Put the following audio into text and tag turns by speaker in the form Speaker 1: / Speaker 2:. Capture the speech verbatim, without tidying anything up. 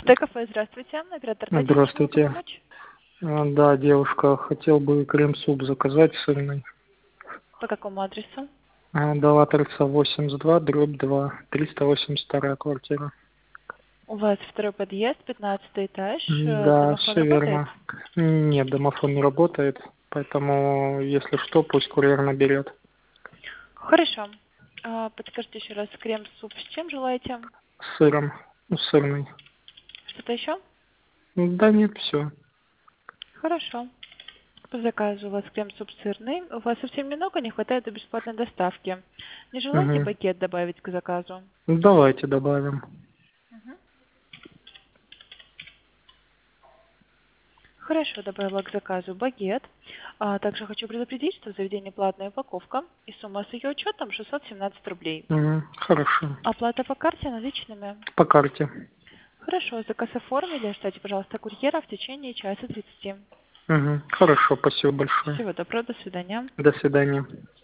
Speaker 1: Т-кафе, здравствуйте. Оператор Надя, чем могу
Speaker 2: Здравствуйте.
Speaker 1: помочь?
Speaker 2: А, Да, девушка, хотел бы крем-суп заказать сырный.
Speaker 1: По какому адресу?
Speaker 2: А, Долатрица восемьдесят два, дробь два, триста восемьдесят вторая квартира.
Speaker 1: У вас второй подъезд, пятнадцатый этаж.
Speaker 2: М,
Speaker 1: Э,
Speaker 2: Да,
Speaker 1: Домофон
Speaker 2: все
Speaker 1: работает?
Speaker 2: верно. Нет, домофон не работает, поэтому, если что, пусть курьер наберет.
Speaker 1: Хорошо. А, Подскажите еще раз, крем-суп с чем желаете?
Speaker 2: С сыром, ну, сырный.
Speaker 1: Что-то еще?
Speaker 2: Да нет, все.
Speaker 1: Хорошо. По заказу у вас крем-суп сырный. У вас совсем немного, не хватает до бесплатной доставки. Не желаете
Speaker 2: Угу.
Speaker 1: пакет добавить к заказу?
Speaker 2: Давайте добавим.
Speaker 1: Мгм. Хорошо, добавила к заказу багет. А также хочу предупредить, что в заведении платная упаковка и сумма с ее учетом шестьсот семнадцать рублей.
Speaker 2: Угу. Хорошо.
Speaker 1: Оплата по карте наличными.
Speaker 2: По карте.
Speaker 1: Хорошо, заказ оформили. Ждите, пожалуйста, курьера в течение часа тридцати.
Speaker 2: Угу. Хорошо, спасибо большое.
Speaker 1: Всего доброго, до свидания.
Speaker 2: До свидания.